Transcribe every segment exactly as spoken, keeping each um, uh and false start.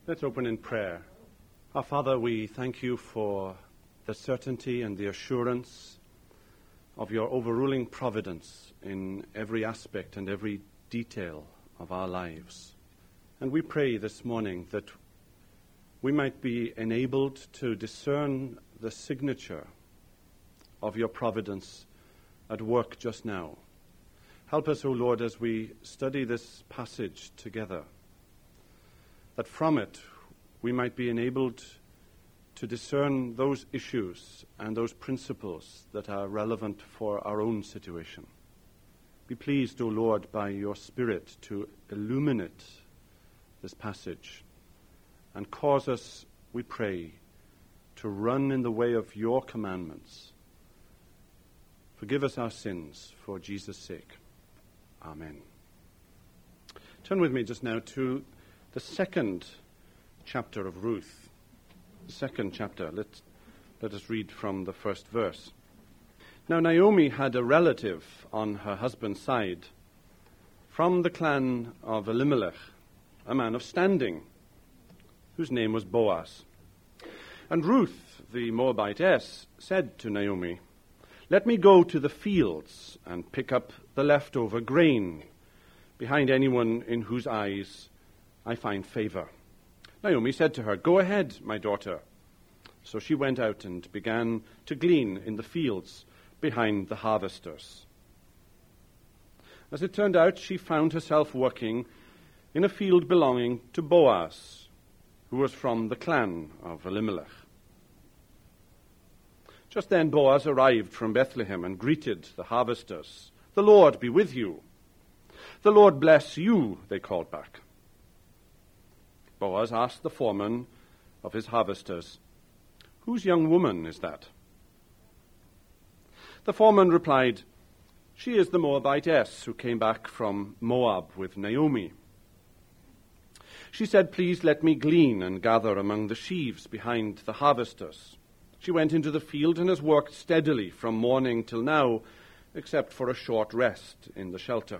Let's open in prayer. Our Father, we thank you for the certainty and the assurance of your overruling providence in every aspect and every detail of our lives. And we pray this morning that we might be enabled to discern the signature of your providence at work just now. Help us, O Lord, as we study this passage together, that from it we might be enabled to discern those issues and those principles that are relevant for our own situation. Be pleased, O Lord, by your Spirit to illuminate this passage and cause us, we pray, to run in the way of your commandments. Forgive us our sins for Jesus' sake. Amen. Turn with me just now to the second chapter of Ruth. The second chapter. Let, let us read from the first verse. Now Naomi had a relative on her husband's side from the clan of Elimelech, a man of standing, whose name was Boaz. And Ruth, the Moabitess, said to Naomi, "Let me go to the fields and pick up the leftover grain behind anyone in whose eyes I find favor." Naomi said to her, "Go ahead, my daughter." So she went out and began to glean in the fields behind the harvesters. As it turned out, she found herself working in a field belonging to Boaz, who was from the clan of Elimelech. Just then Boaz arrived from Bethlehem and greeted the harvesters. "The Lord be with you." "The Lord bless you," they called back. Boaz asked the foreman of his harvesters, "Whose young woman is that?" The foreman replied, "She is the Moabitess who came back from Moab with Naomi. She said, 'Please let me glean and gather among the sheaves behind the harvesters.' She went into the field and has worked steadily from morning till now, except for a short rest in the shelter."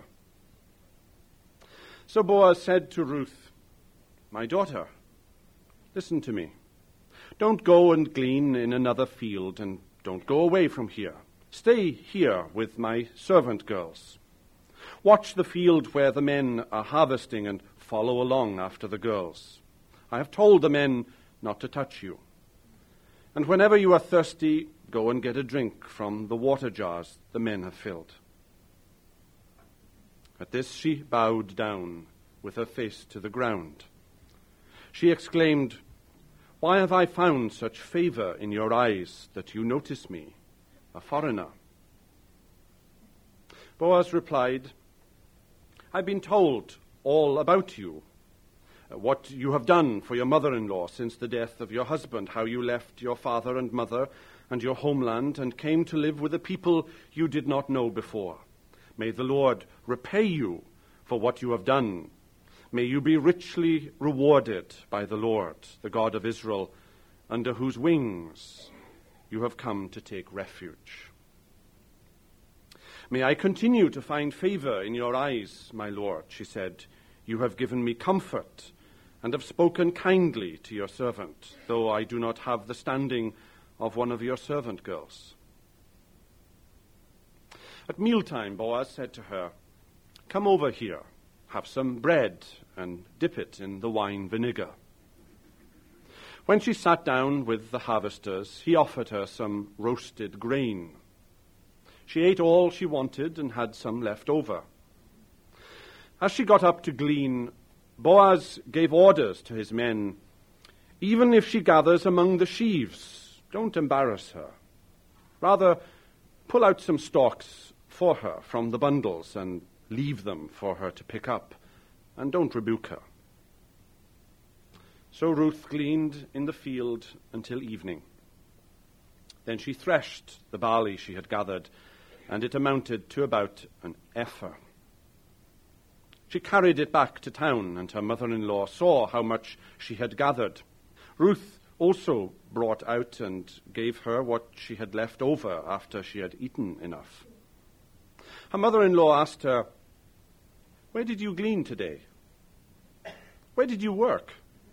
So Boaz said to Ruth, "My daughter, listen to me. Don't go and glean in another field, and don't go away from here. Stay here with my servant girls. Watch the field where the men are harvesting and follow along after the girls. I have told the men not to touch you. And whenever you are thirsty, go and get a drink from the water jars the men have filled." At this she bowed down with her face to the ground. She exclaimed, "Why have I found such favor in your eyes that you notice me, a foreigner?" Boaz replied, "I've been told all about you, what you have done for your mother-in-law since the death of your husband, how you left your father and mother and your homeland and came to live with a people you did not know before. May the Lord repay you for what you have done. May you be richly rewarded by the Lord, the God of Israel, under whose wings you have come to take refuge. May I continue to find favor in your eyes, my Lord," she said. "You have given me comfort and have spoken kindly to your servant, though I do not have the standing of one of your servant girls." At mealtime, Boaz said to her, "Come over here. Have some bread and dip it in the wine vinegar." When she sat down with the harvesters, he offered her some roasted grain. She ate all she wanted and had some left over. As she got up to glean, Boaz gave orders to his men, "Even if she gathers among the sheaves, don't embarrass her. Rather, pull out some stalks for her from the bundles and leave them for her to pick up, and don't rebuke her." So Ruth gleaned in the field until evening. Then she threshed the barley she had gathered, and it amounted to about an ephah. She carried it back to town, and her mother-in-law saw how much she had gathered. Ruth also brought out and gave her what she had left over after she had eaten enough. Her mother-in-law asked her, "Where did you glean today? Where did you work?"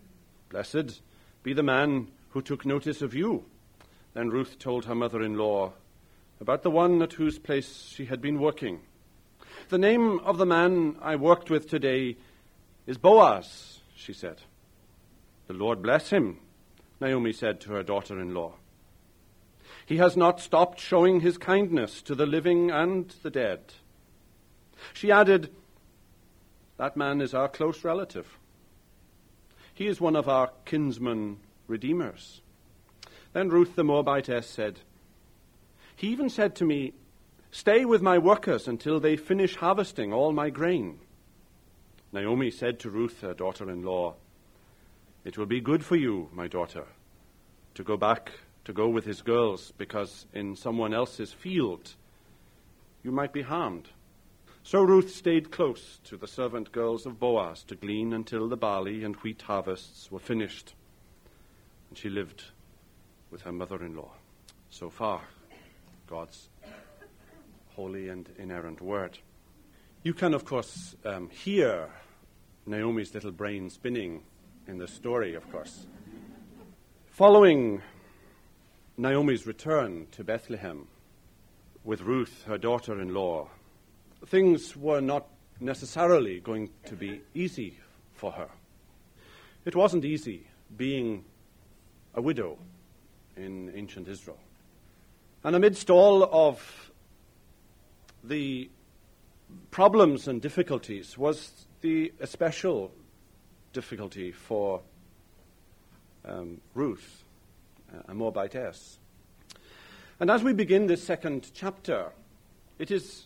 Blessed be the man who took notice of you. Then Ruth told her mother-in-law about the one at whose place she had been working. The name of the man I worked with today is Boaz, she said. The Lord bless him, Naomi said to her daughter-in-law. He has not stopped showing his kindness to the living and the dead. She added, that man is our close relative. He is one of our kinsman redeemers. Then Ruth the Moabitess said, he even said to me, stay with my workers until they finish harvesting all my grain. Naomi said to Ruth, her daughter-in-law, it will be good for you, my daughter, to go back to go with his girls, because in someone else's field you might be harmed. So Ruth stayed close to the servant girls of Boaz to glean until the barley and wheat harvests were finished. And she lived with her mother-in-law. So far, God's holy and inerrant word. You can, of course, um, hear Naomi's little brain spinning in the story, of course. Following Naomi's return to Bethlehem with Ruth, her daughter-in-law, things were not necessarily going to be easy for her. It wasn't easy being a widow in ancient Israel. And amidst all of the problems and difficulties was the especial difficulty for um, Ruth, a Moabitess. And as we begin this second chapter, it is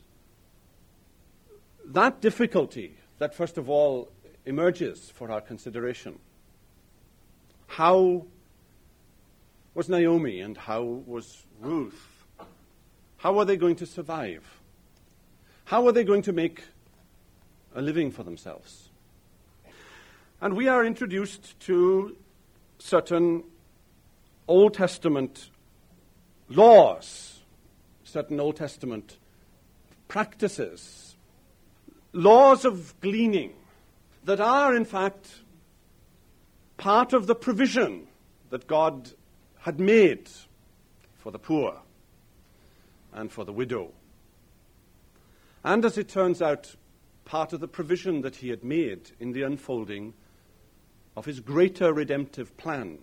that difficulty that first of all emerges for our consideration. How was Naomi and how was Ruth? How were they going to survive? How were they going to make a living for themselves? And we are introduced to certain Old Testament laws, certain Old Testament practices, laws of gleaning that are, in fact, part of the provision that God had made for the poor and for the widow. And as it turns out, part of the provision that he had made in the unfolding of his greater redemptive plan,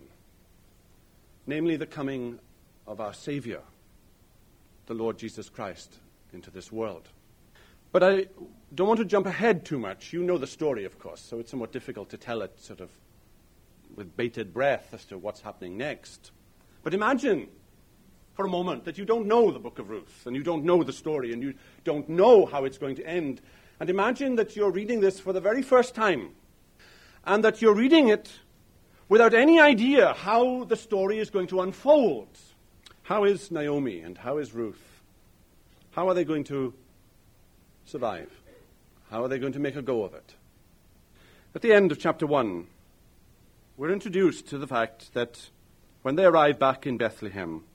namely the coming of our Savior, the Lord Jesus Christ, into this world. But I don't want to jump ahead too much. You know the story, of course, so it's somewhat difficult to tell it sort of with bated breath as to what's happening next. But imagine for a moment that you don't know the book of Ruth, and you don't know the story, and you don't know how it's going to end. And imagine that you're reading this for the very first time, and that you're reading it without any idea how the story is going to unfold. How is Naomi and how is Ruth? How are they going to survive? How are they going to make a go of it? At the end of chapter one, we're introduced to the fact that when they arrive back in Bethlehem,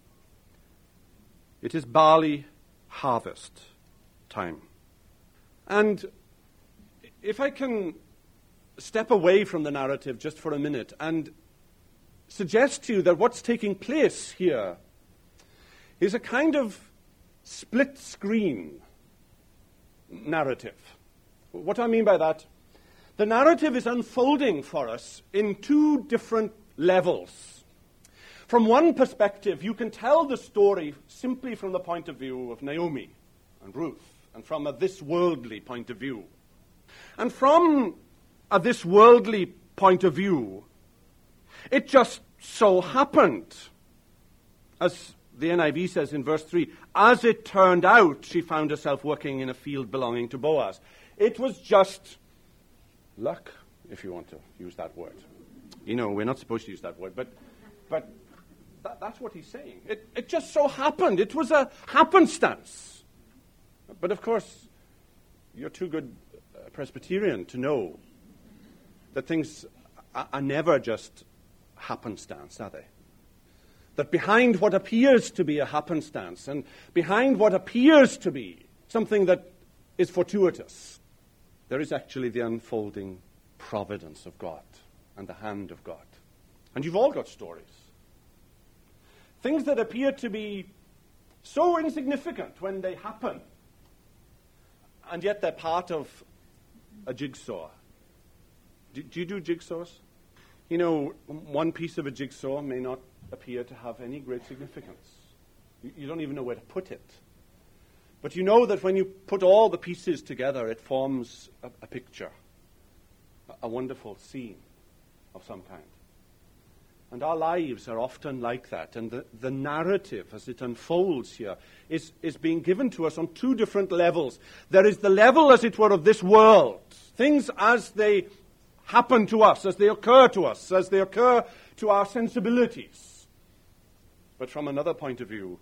it is barley harvest time. And if I can step away from the narrative just for a minute and suggest to you that what's taking place here is a kind of split-screen narrative. What do I mean by that? The narrative is unfolding for us in two different levels. From one perspective, you can tell the story simply from the point of view of Naomi and Ruth, and from a this-worldly point of view. And from a this-worldly point of view, it just so happened, as the N I V says in verse three, as it turned out, she found herself working in a field belonging to Boaz. It was just luck, if you want to use that word. You know, we're not supposed to use that word, but but that, that's what he's saying. It, it just so happened. It was a happenstance. But of course, you're too good a Presbyterian to know that things are, are never just happenstance, are they? That behind what appears to be a happenstance and behind what appears to be something that is fortuitous, there is actually the unfolding providence of God and the hand of God. And you've all got stories. Things that appear to be so insignificant when they happen, and yet they're part of a jigsaw. Do, do you do jigsaws? You know, one piece of a jigsaw may not appear to have any great significance. You, you don't even know where to put it. But you know that when you put all the pieces together, it forms a, a picture, a, a wonderful scene of some kind. And our lives are often like that. And the, the narrative, as it unfolds here, is, is being given to us on two different levels. There is the level, as it were, of this world. Things as they happen to us, as they occur to us, as they occur to our sensibilities. But from another point of view,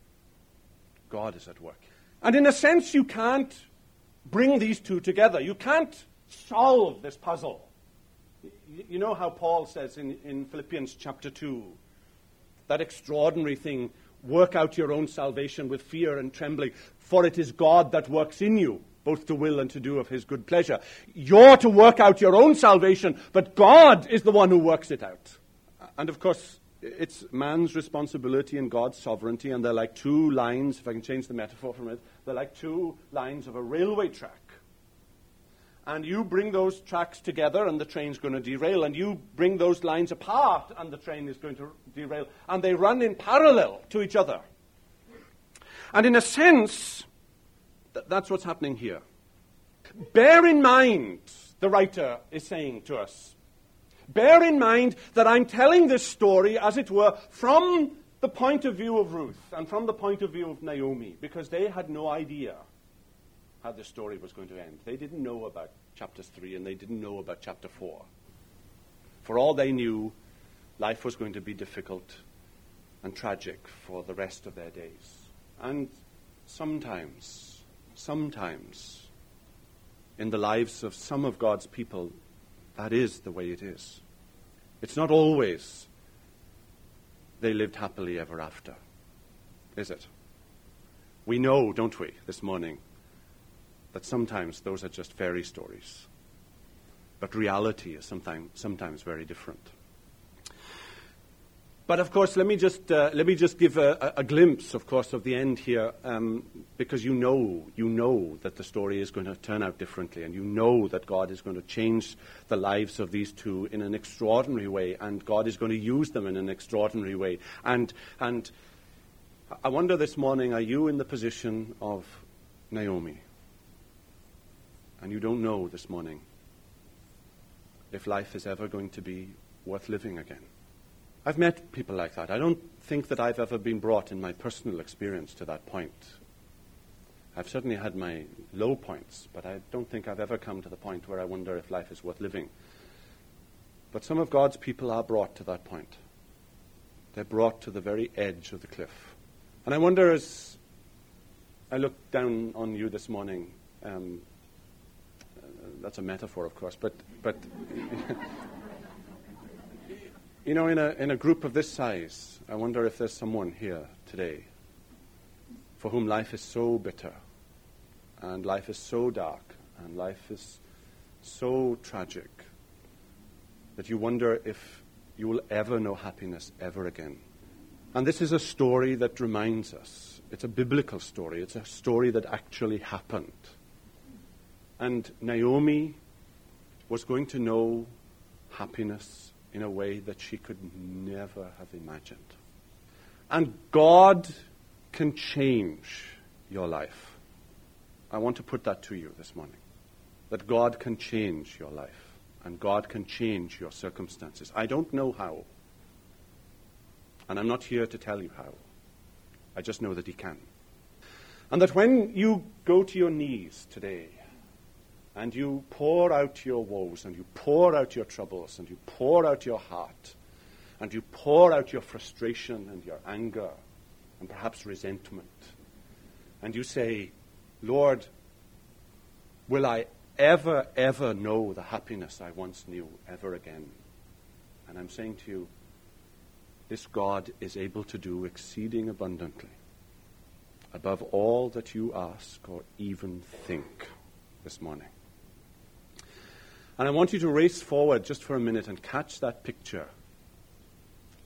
God is at work. And in a sense, you can't bring these two together. You can't solve this puzzle. You know how Paul says in, in Philippians chapter two, that extraordinary thing, work out your own salvation with fear and trembling, for it is God that works in you, both to will and to do of his good pleasure. You're to work out your own salvation, but God is the one who works it out. And of course, it's man's responsibility and God's sovereignty, and they're like two lines, if I can change the metaphor from it, they're like two lines of a railway track. And you bring those tracks together and the train's going to derail. And you bring those lines apart and the train is going to derail. And they run in parallel to each other. And in a sense, th- that's what's happening here. Bear in mind, the writer is saying to us, bear in mind that I'm telling this story, as it were, from the point of view of Ruth and from the point of view of Naomi, because they had no idea how the story was going to end. They didn't know about chapters three and they didn't know about chapter four. For all they knew, life was going to be difficult and tragic for the rest of their days. And sometimes, sometimes, in the lives of some of God's people, that is the way it is. It's not always they lived happily ever after, is it? We know, don't we, this morning, that sometimes those are just fairy stories. But reality is sometimes sometimes very different. But of course, let me just uh, let me just give a, a, a glimpse, of course, of the end here, um, because you know you know that the story is going to turn out differently, and you know that God is going to change the lives of these two in an extraordinary way, and God is going to use them in an extraordinary way. And and I wonder this morning, are you in the position of Naomi? And you don't know this morning if life is ever going to be worth living again. I've met people like that. I don't think that I've ever been brought in my personal experience to that point. I've certainly had my low points, but I don't think I've ever come to the point where I wonder if life is worth living. But some of God's people are brought to that point. They're brought to the very edge of the cliff. And I wonder, as I look down on you this morning, um, that's a metaphor, of course, but but you know, in a in a group of this size, I wonder if there's someone here today for whom life is so bitter, and life is so dark, and life is so tragic that you wonder if you will ever know happiness ever again. And this is a story that reminds us. It's a biblical story. It's a story that actually happened. And Naomi was going to know happiness in a way that she could never have imagined. And God can change your life. I want to put that to you this morning. That God can change your life. And God can change your circumstances. I don't know how. And I'm not here to tell you how. I just know that he can. And that when you go to your knees today, and you pour out your woes, and you pour out your troubles, and you pour out your heart, and you pour out your frustration and your anger, and perhaps resentment, and you say, Lord, will I ever, ever know the happiness I once knew ever again? And I'm saying to you, this God is able to do exceeding abundantly, above all that you ask or even think this morning. And I want you to race forward just for a minute and catch that picture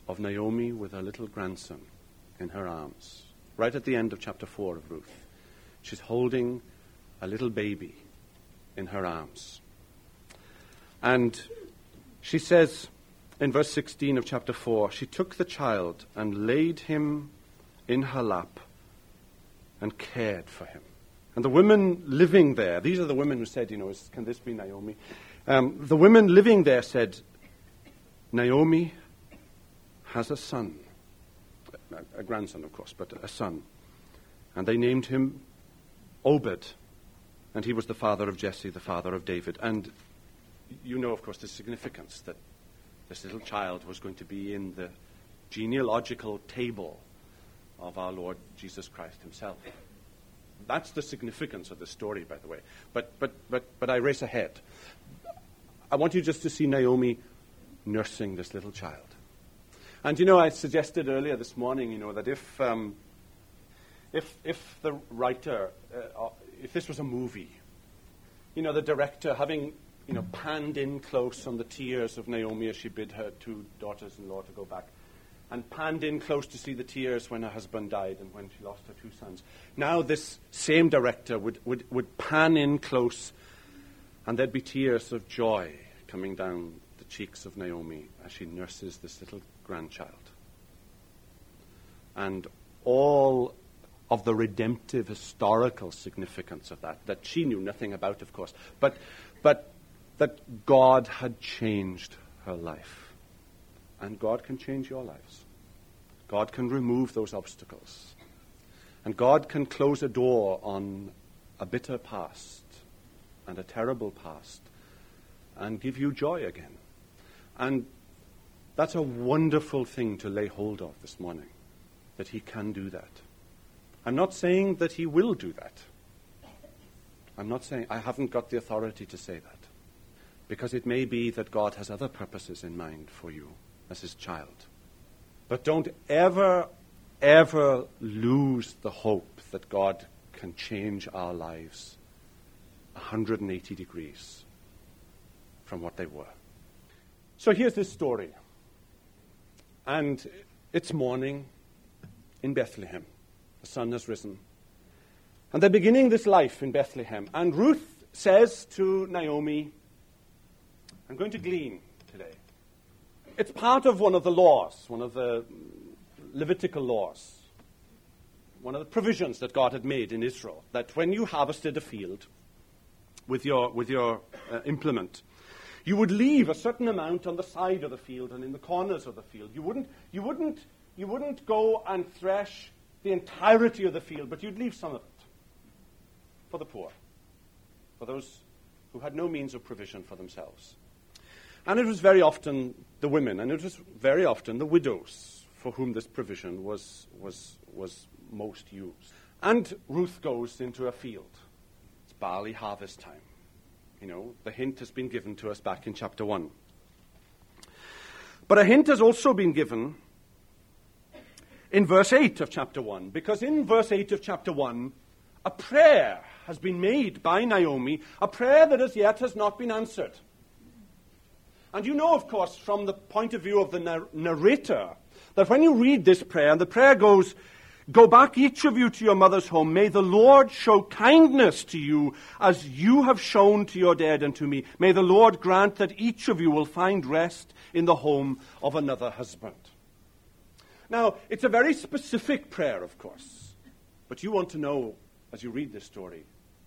of Naomi with her little grandson in her arms. Right at the end of chapter four of Ruth. She's holding a little baby in her arms. And she says in verse sixteen of chapter four, she took the child and laid him in her lap and cared for him. And the women living there, these are the women who said, you know, is, can this be Naomi? Um, the women living there said, Naomi has a son. A, a grandson, of course, but a son. And they named him Obed. And he was the father of Jesse, the father of David. And you know, of course, the significance that this little child was going to be in the genealogical table of our Lord Jesus Christ himself. That's the significance of the story, by the way. But but but but I race ahead. I want you just to see Naomi nursing this little child. And you know, I suggested earlier this morning, you know, that if um, if if the writer, uh, if this was a movie, you know, the director having, you know, panned in close on the tears of Naomi as she bid her two daughters-in-law to go back, and panned in close to see the tears when her husband died and when she lost her two sons. Now this same director would, would, would pan in close, and there'd be tears of joy coming down the cheeks of Naomi as she nurses this little grandchild. And all of the redemptive historical significance of that, that she knew nothing about, of course, but but that God had changed her life. And God can change your lives. God can remove those obstacles. And God can close a door on a bitter past and a terrible past and give you joy again. And that's a wonderful thing to lay hold of this morning, that he can do that. I'm not saying that he will do that. I'm not saying, I haven't got the authority to say that. Because it may be that God has other purposes in mind for you as his child. But don't ever, ever lose the hope that God can change our lives one hundred eighty degrees from what they were. So here's this story. And it's morning in Bethlehem. The sun has risen. And they're beginning this life in Bethlehem. And Ruth says to Naomi, I'm going to glean today. It's part of one of the laws, one of the Levitical laws, one of the provisions that God had made in Israel, that when you harvested a field with your with your uh, implement, you would leave a certain amount on the side of the field and in the corners of the field. You wouldn't you wouldn't you wouldn't go and thresh the entirety of the field, but you'd leave some of it for the poor, for those who had no means of provision for themselves. And it was very often the women, and it was very often the widows for whom this provision was was was most used. And Ruth goes into a field. It's barley harvest time. You know, the hint has been given to us back in chapter one. But a hint has also been given in verse eight of chapter one, because in verse eight of chapter one, a prayer has been made by Naomi, a prayer that as yet has not been answered. And you know, of course, from the point of view of the nar- narrator, that when you read this prayer, and the prayer goes, go back each of you to your mother's home. May the Lord show kindness to you as you have shown to your dead and to me. May the Lord grant that each of you will find rest in the home of another husband. Now, it's a very specific prayer, of course. But you want to know, as you read this story,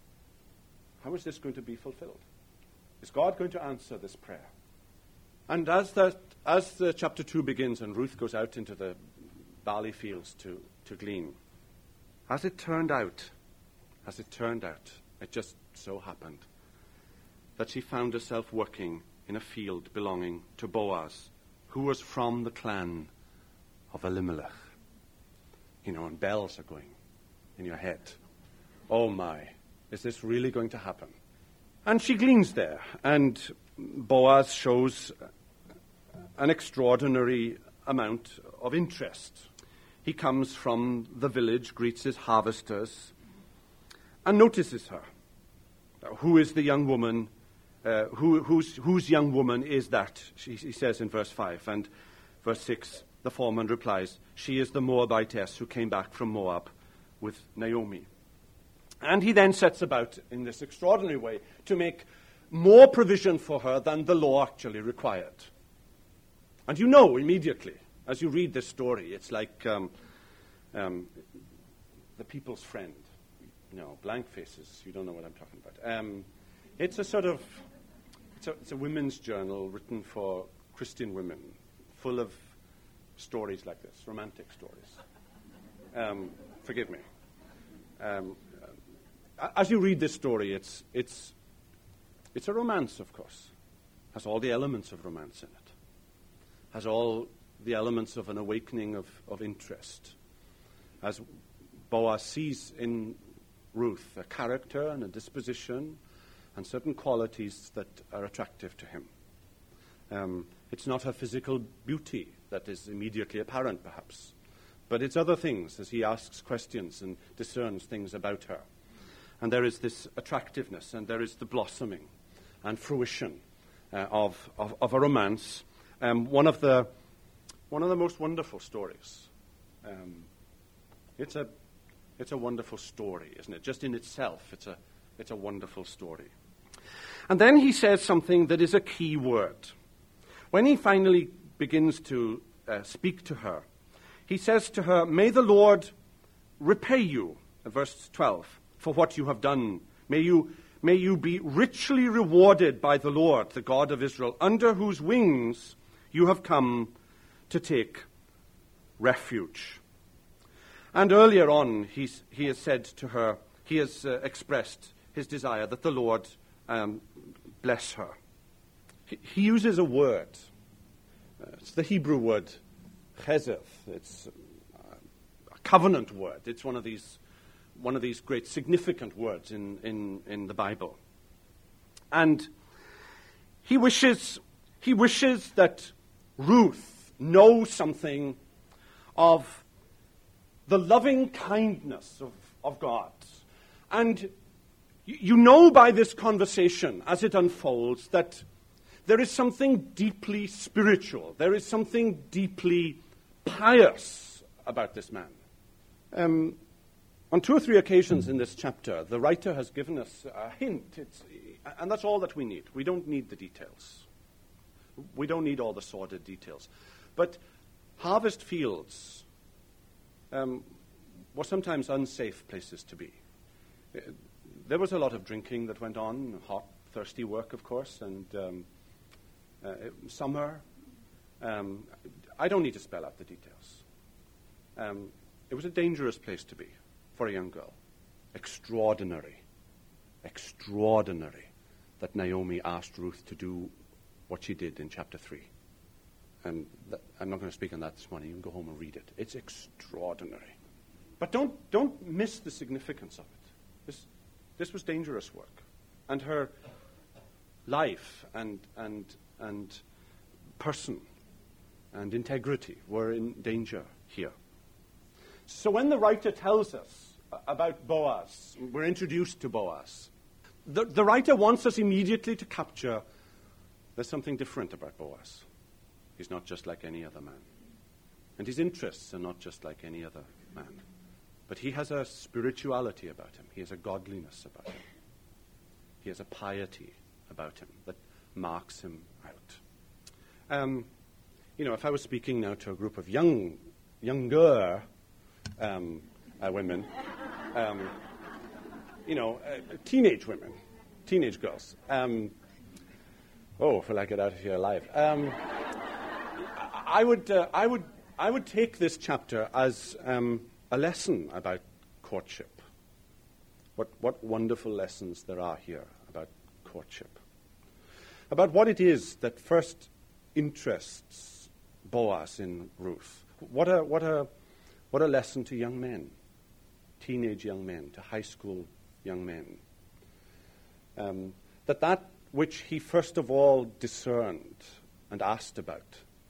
how is this going to be fulfilled? Is God going to answer this prayer? And as the, as the chapter two begins and Ruth goes out into the barley fields to, to glean, as it turned out, as it turned out, it just so happened that she found herself working in a field belonging to Boaz, who was from the clan of Elimelech. You know, and bells are going in your head. Oh my, is this really going to happen? And she gleans there, and Boaz shows an extraordinary amount of interest. He comes from the village, greets his harvesters, and notices her. Who is the young woman? Uh, who, whose, whose young woman is that? She, he says in verse five and verse six. the foreman replies, "She is the Moabitess who came back from Moab with Naomi." And he then sets about, in this extraordinary way, to make more provision for her than the law actually required. And you know immediately, as you read this story, it's like um, um, the people's friend. You know, blank faces, you don't know what I'm talking about. Um, it's a sort of, it's a, it's a women's journal written for Christian women, full of stories like this, romantic stories. Um, forgive me. Um, as you read this story, it's it's it's a romance, of course. Has all the elements of romance in it. Has all the elements of an awakening of, of interest. As Boaz sees in Ruth a character and a disposition and certain qualities that are attractive to him. Um, it's not her physical beauty that is immediately apparent, perhaps, but it's other things as he asks questions and discerns things about her. And there is this attractiveness, and there is the blossoming and fruition uh, of, of of a romance. Um, one of the one of the most wonderful stories. Um, it's a it's a wonderful story, isn't it? Just in itself, it's a it's a wonderful story. And then he says something that is a key word. When he finally begins to uh, speak to her, he says to her, "May the Lord repay you," verse twelve, "for what you have done. May you, may you be richly rewarded by the Lord, the God of Israel, under whose wings you have come to take refuge." And earlier on, he's, he has said to her, he has uh, expressed his desire that the Lord um, bless her. He, he uses a word. Uh, it's the Hebrew word chesed. It's a covenant word. It's one of these one of these great significant words in, in, in the Bible. And he wishes he wishes that Ruth know something of the loving kindness of, of God. And you, you know by this conversation, as it unfolds, that there is something deeply spiritual. There is something deeply pious about this man. Um, on two or three occasions in this chapter, the writer has given us a hint, it's, and that's all that we need. We don't need the details. We don't need all the sordid details. But harvest fields um, were sometimes unsafe places to be. There was a lot of drinking that went on, hot, thirsty work, of course, and um, uh, summer. Um, I don't need to spell out the details. Um, it was a dangerous place to be for a young girl. Extraordinary, extraordinary that Naomi asked Ruth to do what she did in chapter three. And that, I'm not going to speak on that this morning. You can go home and read it. It's extraordinary. But don't don't miss the significance of it. This this was dangerous work, and her life and and and person and integrity were in danger here. So when the writer tells us about Boaz, we're introduced to Boaz. The, the writer wants us immediately to capture there's something different about Boaz. He's not just like any other man. And his interests are not just like any other man. But he has a spirituality about him. He has a godliness about him. He has a piety about him that marks him out. Um, you know, if I was speaking now to a group of young, younger um, uh, women, um, you know, uh, teenage women, teenage girls. Um, oh, will I get out of here alive? Um, I would, uh, I would, I would take this chapter as um, a lesson about courtship. What, what wonderful lessons there are here about courtship. About what it is that first interests Boaz in Ruth. What a, what a, what a lesson to young men, teenage young men, to high school young men. Um, that that which he first of all discerned and asked about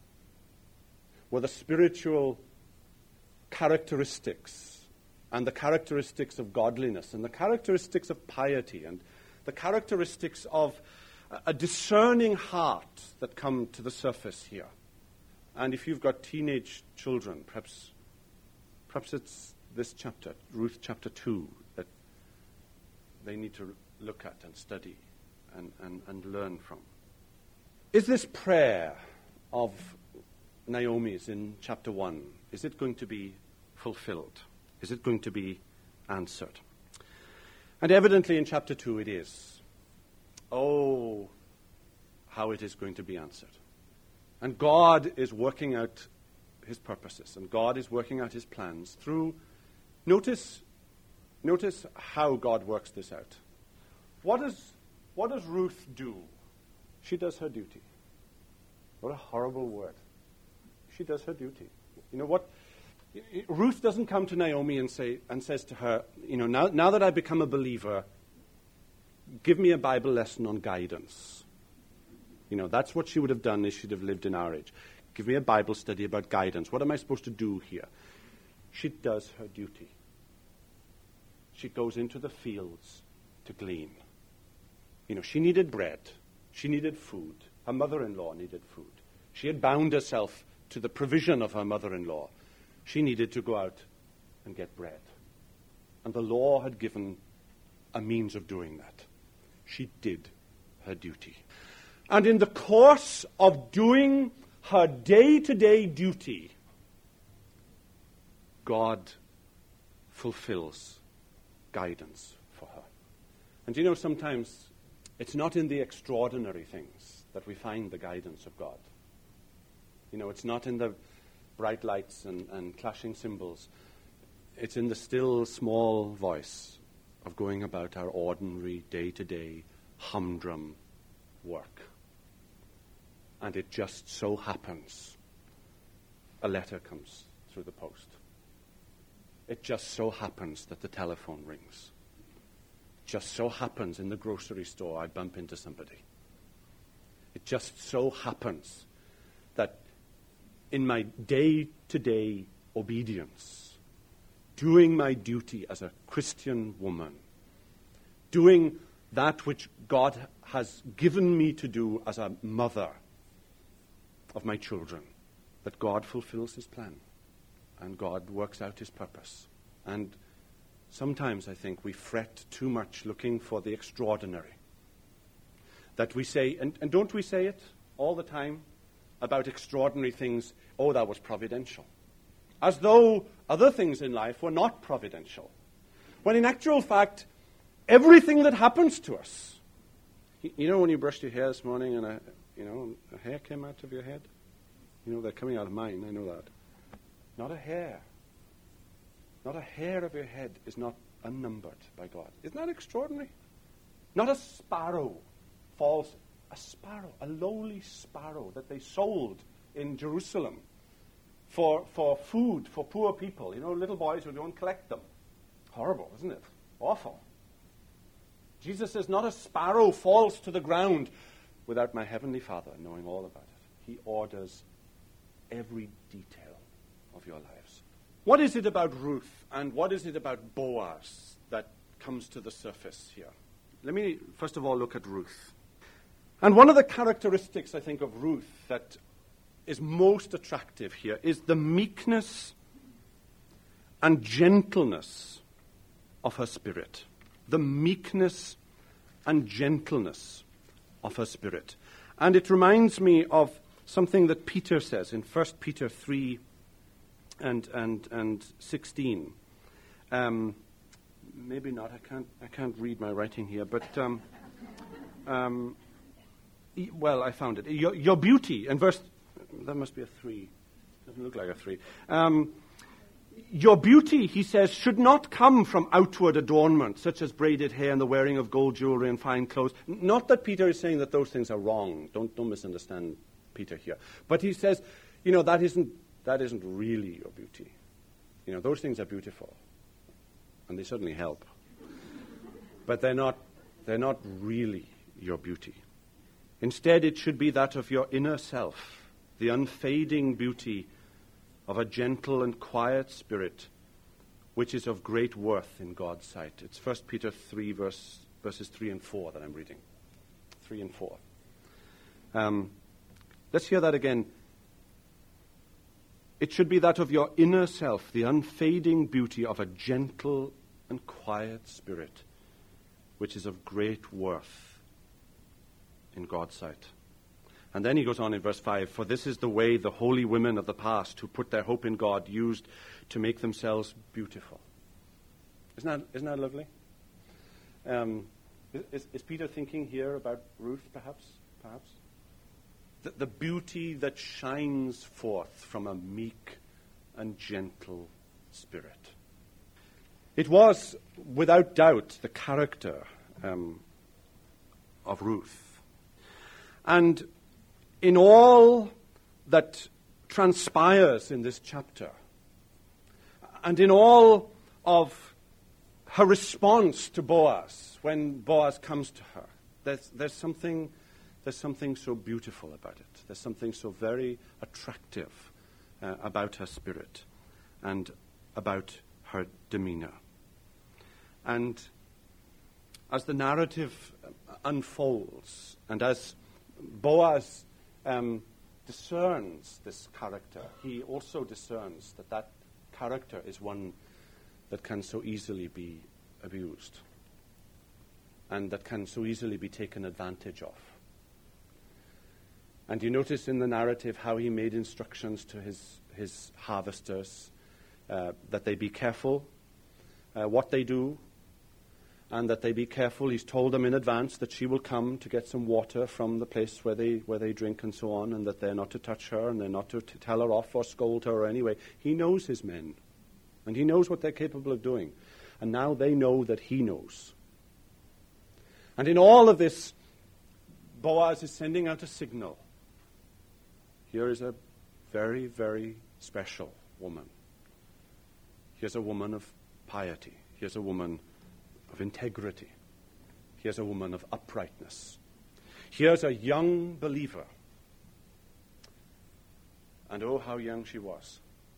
were the spiritual characteristics and the characteristics of godliness and the characteristics of piety and the characteristics of a discerning heart that come to the surface here. And if you've got teenage children, perhaps, perhaps it's this chapter, Ruth chapter two, that they need to look at and study and, and, and learn from. Is this prayer of Naomi's in chapter one, is it going to be fulfilled? Is it going to be answered? And evidently in chapter two it is. Oh, how it is going to be answered. And God is working out his purposes, and God is working out his plans through, notice, notice how God works this out. What does, what does Ruth do? She does her duty. What a horrible word. She does her duty. You know what? Ruth doesn't come to Naomi and say and says to her, you know, now, now that I've become a believer, give me a Bible lesson on guidance. You know, that's what she would have done if she'd have lived in our age. Give me a Bible study about guidance. What am I supposed to do here? She does her duty. She goes into the fields to glean. You know, she needed bread. She needed food. Her mother-in-law needed food. She had bound herself to the provision of her mother-in-law. She needed to go out and get bread. And the law had given a means of doing that. She did her duty. And in the course of doing her day-to-day duty, God fulfills guidance for her. And you know, sometimes it's not in the extraordinary things that we find the guidance of God. You know, it's not in the bright lights and, and clashing cymbals. It's in the still, small voice of going about our ordinary, day-to-day, humdrum work. And it just so happens a letter comes through the post. It just so happens that the telephone rings. Just so happens in the grocery store I bump into somebody. It just so happens that in my day-to-day obedience, doing my duty as a Christian woman, doing that which God has given me to do as a mother of my children, that God fulfills his plan and God works out his purpose. And sometimes I think we fret too much looking for the extraordinary. That we say, and, and don't we say it all the time about extraordinary things, oh, that was providential. As though other things in life were not providential. When in actual fact, everything that happens to us, you, you know when you brushed your hair this morning and a, you know, a hair came out of your head? You know, they're coming out of mine, I know that. Not a hair. Not a hair of your head is not unnumbered by God. Isn't that extraordinary? Not a sparrow falls, a sparrow, a lowly sparrow that they sold in Jerusalem for, for food for poor people. You know, little boys would go and collect them. Horrible, isn't it? Awful. Jesus says, not a sparrow falls to the ground without my heavenly Father knowing all about it. He orders every detail of your lives. What is it about Ruth and what is it about Boaz that comes to the surface here? Let me first of all look at Ruth. And one of the characteristics, I think, of Ruth that is most attractive here is the meekness and gentleness of her spirit. The meekness and gentleness of her spirit. And it reminds me of something that Peter says in First Peter three and and and sixteen. Um, maybe not. I can't. I can't read my writing here. But um, um, e- well, I found it. Your, your beauty and verse. That must be a three. Doesn't look like a three. Um, your beauty, he says, should not come from outward adornment, such as braided hair and the wearing of gold jewelry and fine clothes. Not that Peter is saying that those things are wrong. Don't don't misunderstand Peter here. But he says, you know, that isn't that isn't really your beauty. You know, those things are beautiful, and they certainly help. But they're not they're not really your beauty. Instead, it should be that of your inner self, the unfading beauty of a gentle and quiet spirit, which is of great worth in God's sight. It's First Peter three, verse, verses three and four that I'm reading. Three and four. Um, let's hear that again. It should be that of your inner self, the unfading beauty of a gentle and quiet spirit, which is of great worth in God's sight. And then he goes on in verse five, for this is the way the holy women of the past who put their hope in God used to make themselves beautiful. Isn't that, isn't that lovely? Um, is, is Peter thinking here about Ruth, perhaps? Perhaps? The, the beauty that shines forth from a meek and gentle spirit. It was, without doubt, the character um, of Ruth. And in all that transpires in this chapter, and in all of her response to Boaz when Boaz comes to her, there's, there's something there's something so beautiful about it. There's something so very attractive uh, about her spirit and about her demeanor. And as the narrative unfolds, and as Boaz um, discerns this character, he also discerns that that character is one that can so easily be abused and that can so easily be taken advantage of. And you notice in the narrative how he made instructions to his, his harvesters uh, that they be careful uh, what they do, and that they be careful. He's told them in advance that she will come to get some water from the place where they where they drink and so on, and that they're not to touch her, and they're not to t- tell her off or scold her or anyway. He knows his men, and he knows what they're capable of doing. And now they know that he knows. And in all of this, Boaz is sending out a signal. Here is a very, very special woman. Here's a woman of piety. Here's a woman of integrity. Here's a woman of uprightness. Here's a young believer. And oh, how young she was.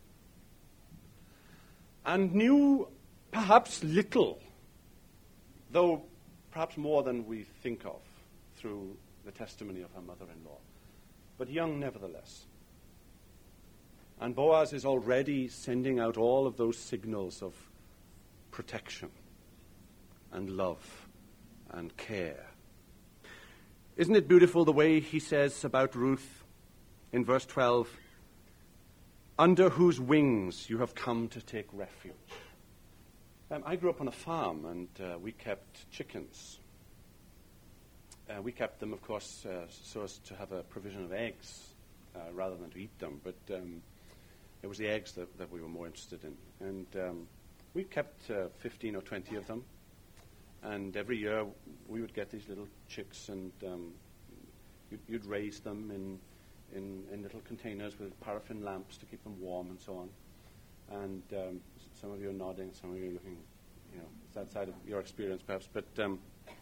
And knew perhaps little, though perhaps more than we think of through the testimony of her mother-in-law. But young nevertheless. And Boaz is already sending out all of those signals of protection and love and care. Isn't it beautiful the way he says about Ruth in verse twelve, under whose wings you have come to take refuge? Um, I grew up on a farm, and uh, we kept chickens. Uh, we kept them, of course, uh, so as to have a provision of eggs uh, rather than to eat them. But um, it was the eggs that, that we were more interested in. And um, we kept uh, fifteen or twenty of them. And every year we would get these little chicks, and um, you'd, you'd raise them in, in, in little containers with paraffin lamps to keep them warm and so on. And um, some of you are nodding, some of you are looking, you know, it's outside of your experience perhaps. But um,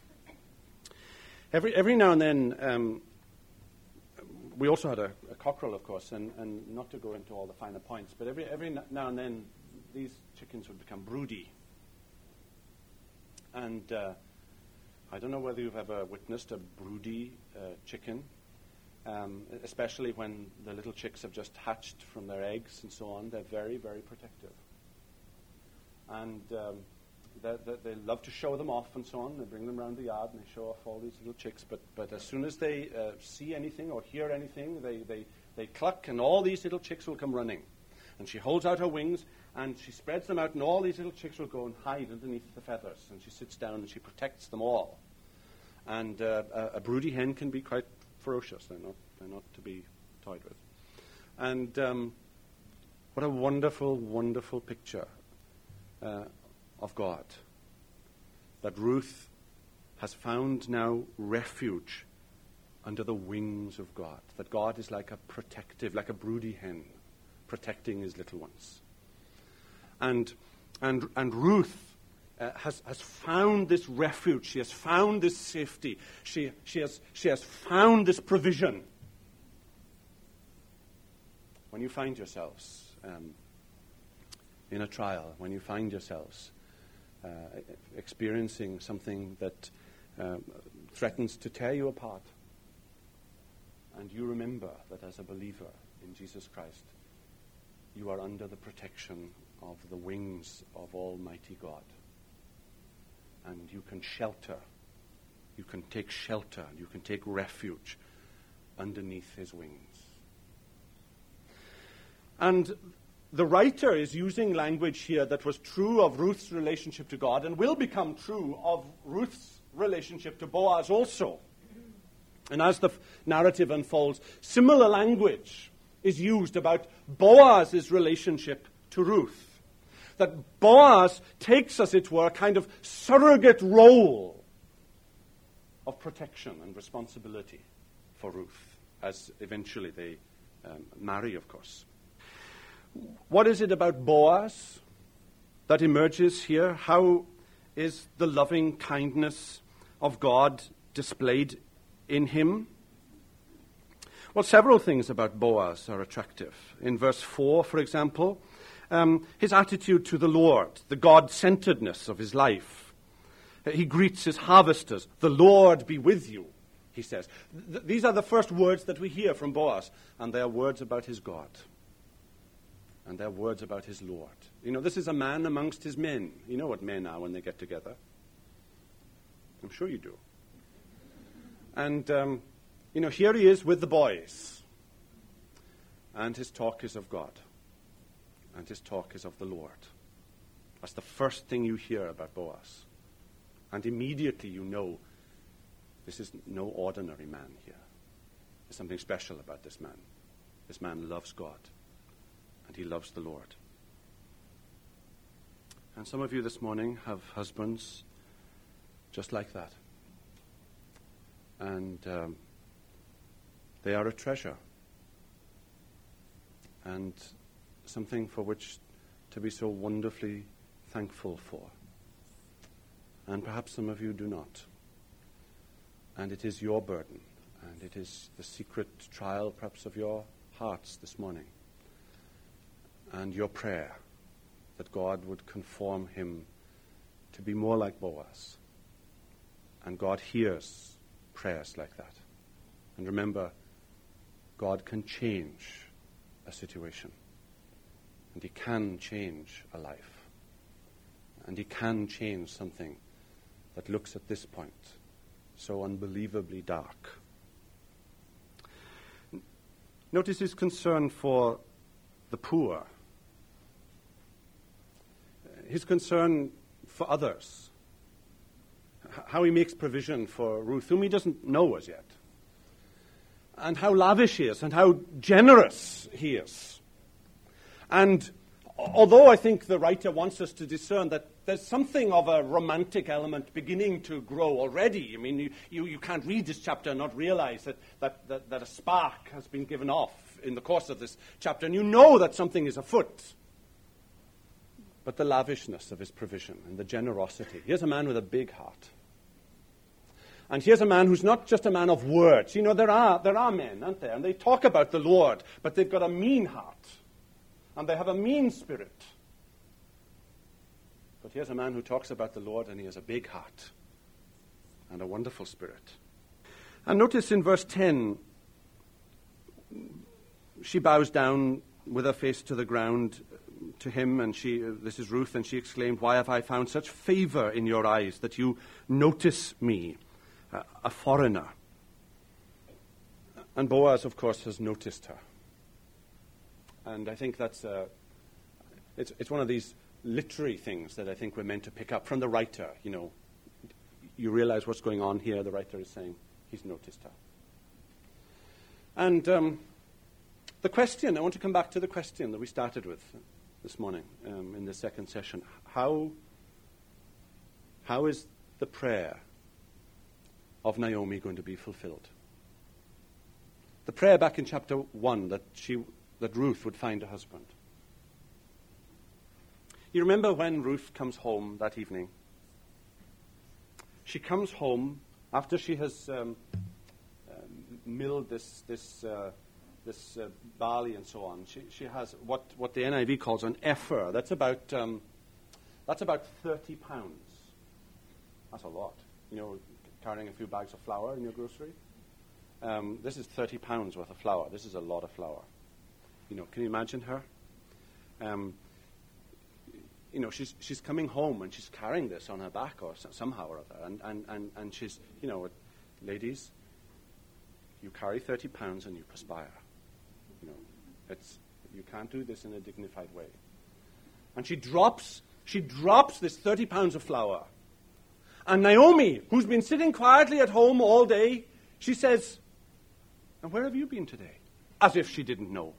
every every now and then, um, we also had a, a cockerel, of course, and, and not to go into all the finer points, but every every now and then these chickens would become broody. And uh, I don't know whether you've ever witnessed a broody uh, chicken, um, especially when the little chicks have just hatched from their eggs and so on. They're very, very protective. And um, they, they, they love to show them off and so on. They bring them around the yard and they show off all these little chicks. But, but as soon as they uh, see anything or hear anything, they, they, they cluck, and all these little chicks will come running. And she holds out her wings, and she spreads them out, and all these little chicks will go and hide underneath the feathers. And she sits down and she protects them all. And uh, a, a broody hen can be quite ferocious. They're not, they're not to be toyed with. And um, what a wonderful, wonderful picture uh, of God. That Ruth has found now refuge under the wings of God. That God is like a protective, like a broody hen, protecting his little ones. And and and Ruth uh, has has found this refuge. She has found this safety. She she has she has found this provision. When you find yourselves um, in a trial, when you find yourselves uh, experiencing something that uh, threatens to tear you apart, and you remember that as a believer in Jesus Christ, you are under the protection of the wings of Almighty God. And you can shelter, you can take shelter, you can take refuge underneath his wings. And the writer is using language here that was true of Ruth's relationship to God and will become true of Ruth's relationship to Boaz also. And as the f- narrative unfolds, similar language is used about Boaz's relationship to Ruth. That Boaz takes, as it were, a kind of surrogate role of protection and responsibility for Ruth, as eventually they um, marry, of course. What is it about Boaz that emerges here? How is the loving kindness of God displayed in him? Well, several things about Boaz are attractive. In verse four, for example, um, his attitude to the Lord, the God-centeredness of his life. He greets his harvesters, "The Lord be with you," he says. Th- these are the first words that we hear from Boaz, and they are words about his God. And they're words about his Lord. You know, this is a man amongst his men. You know what men are when they get together. I'm sure you do. And, um, you know, here he is with the boys. And his talk is of God. And his talk is of the Lord. That's the first thing you hear about Boaz. And immediately you know this is no ordinary man here. There's something special about this man. This man loves God. And he loves the Lord. And some of you this morning have husbands just like that. And um, they are a treasure. And something for which to be so wonderfully thankful for. And perhaps some of you do not. And it is your burden. And it is the secret trial perhaps of your hearts this morning. And your prayer that God would conform him to be more like Boaz. And God hears prayers like that. And remember, God can change a situation. And he can change a life. And he can change something that looks at this point so unbelievably dark. Notice his concern for the poor. His concern for others. How he makes provision for Ruth, whom he doesn't know as yet. And how lavish he is, and how generous he is. And although I think the writer wants us to discern that there's something of a romantic element beginning to grow already. I mean, you, you, you can't read this chapter and not realize that, that, that, that a spark has been given off in the course of this chapter. And you know that something is afoot. But the lavishness of his provision and the generosity. Here's a man with a big heart. And here's a man who's not just a man of words. You know, there are there are men, aren't there? And they talk about the Lord, but they've got a mean heart. And they have a mean spirit. But here's a man who talks about the Lord, and he has a big heart and a wonderful spirit. And notice in verse ten, she bows down with her face to the ground to him, and she, uh, this is Ruth, and she exclaimed, "Why have I found such favor in your eyes that you notice me, uh, a foreigner?" And Boaz, of course, has noticed her. And I think that's uh, it's it's one of these literary things that I think we're meant to pick up from the writer. You know, you realize what's going on here. The writer is saying he's noticed her. And um, the question, I want to come back to the question that we started with this morning um, in the second session. How, how is the prayer of Naomi going to be fulfilled? The prayer back in chapter one that she that Ruth would find a husband. You remember when Ruth comes home that evening? She comes home after she has um, uh, milled this this uh, this uh, barley and so on. She she has what, what the N I V calls an ephah. That's about um, that's about thirty pounds. That's a lot. You know, carrying a few bags of flour in your grocery. Um, this is thirty pounds worth of flour. This is a lot of flour. You know, can you imagine her? Um, you know, she's she's coming home and she's carrying this on her back or so, somehow or other. And, and, and, and she's, you know, ladies, you carry thirty pounds and you perspire. You know, it's, you can't do this in a dignified way. And she drops, she drops this thirty pounds of flour. And Naomi, who's been sitting quietly at home all day, she says, "And where have you been today?" As if she didn't know.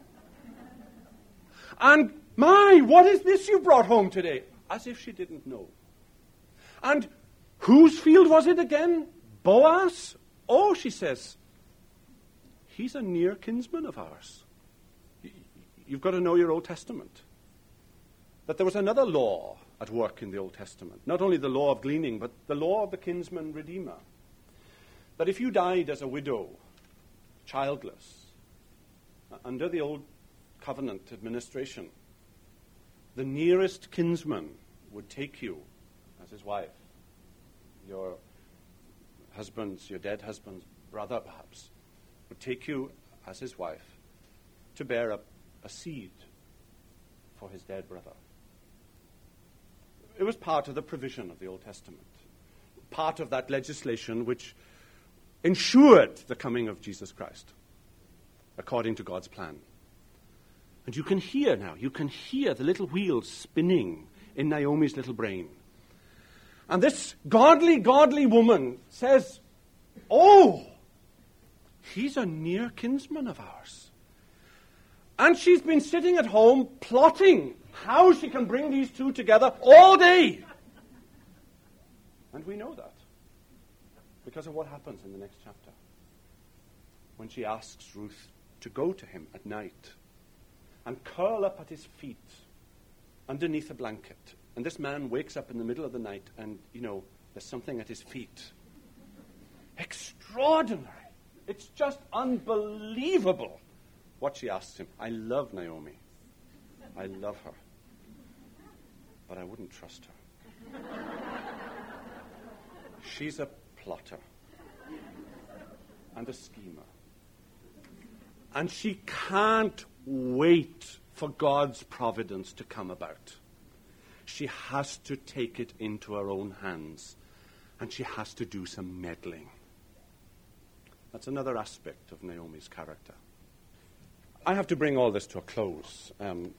And, "My, what is this you brought home today?" As if she didn't know. And whose field was it again? Boaz? "Oh," she says, "he's a near kinsman of ours." You've got to know your Old Testament. That there was another law at work in the Old Testament. Not only the law of gleaning, but the law of the kinsman redeemer. That if you died as a widow, childless, under the Old Covenant administration, the nearest kinsman would take you as his wife. Your husband's, your dead husband's brother, perhaps, would take you as his wife to bear up a seed for his dead brother. It was part of the provision of the Old Testament, part of that legislation which ensured the coming of Jesus Christ according to God's plan. And you can hear now, you can hear the little wheels spinning in Naomi's little brain. And this godly, godly woman says, "Oh, he's a near kinsman of ours." And she's been sitting at home plotting how she can bring these two together all day. And we know that because of what happens in the next chapter. When she asks Ruth to go to him at night and curl up at his feet underneath a blanket. And this man wakes up in the middle of the night and, you know, there's something at his feet. Extraordinary. It's just unbelievable what she asks him. I love Naomi. I love her. But I wouldn't trust her. She's a plotter and a schemer. And she can't wait for God's providence to come about. She has to take it into her own hands, and she has to do some meddling. That's another aspect of Naomi's character. I have to bring all this to a close. Um,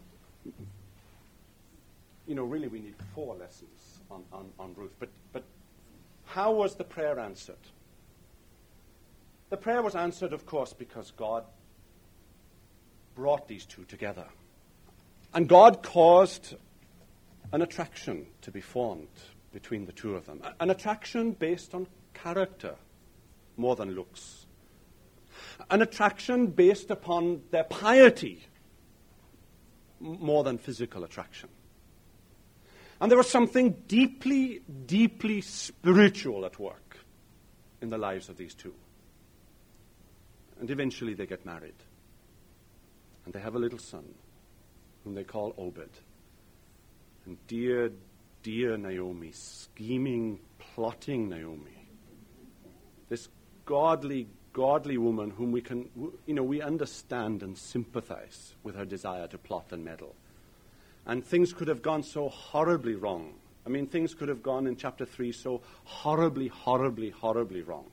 you know, really we need four lessons on, on, on Ruth. But, but how was the prayer answered? The prayer was answered, of course, because God brought these two together. And God caused an attraction to be formed between the two of them. An attraction based on character more than looks. An attraction based upon their piety more than physical attraction. And there was something deeply, deeply spiritual at work in the lives of these two. And eventually they get married. And they have a little son whom they call Obed. And dear, dear Naomi, scheming, plotting Naomi, this godly, godly woman whom we can, you know, we understand and sympathize with her desire to plot and meddle. And things could have gone so horribly wrong. I mean, things could have gone in chapter three so horribly, horribly, horribly wrong.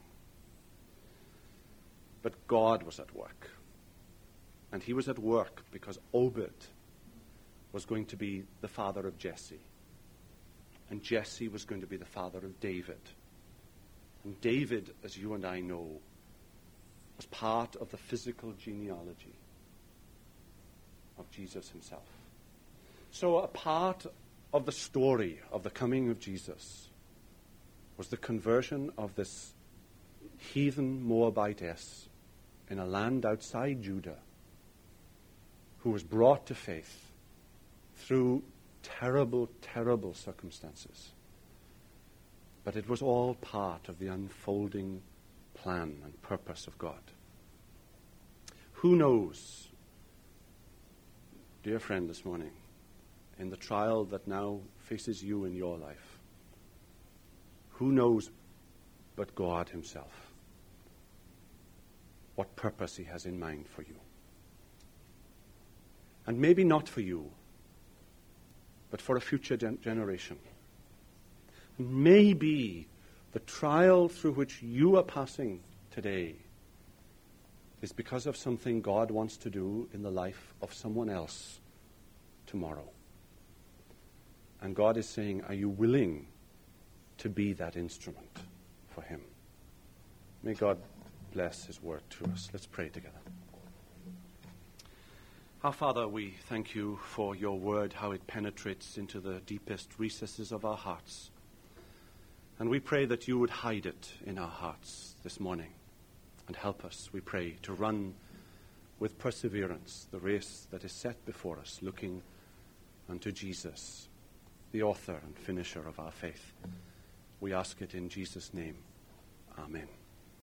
But God was at work. And he was at work because Obed was going to be the father of Jesse. And Jesse was going to be the father of David. And David, as you and I know, was part of the physical genealogy of Jesus himself. So a part of the story of the coming of Jesus was the conversion of this heathen Moabitess in a land outside Judah, who was brought to faith through terrible, terrible circumstances. But it was all part of the unfolding plan and purpose of God. Who knows, dear friend, this morning, in the trial that now faces you in your life, who knows but God himself what purpose he has in mind for you? And maybe not for you, but for a future gen- generation. And maybe the trial through which you are passing today is because of something God wants to do in the life of someone else tomorrow. And God is saying, are you willing to be that instrument for him? May God bless his word to us. Let's pray together. Our Father, we thank you for your word, how it penetrates into the deepest recesses of our hearts. And we pray that you would hide it in our hearts this morning and help us, we pray, to run with perseverance the race that is set before us, looking unto Jesus, the author and finisher of our faith. We ask it in Jesus' name. Amen.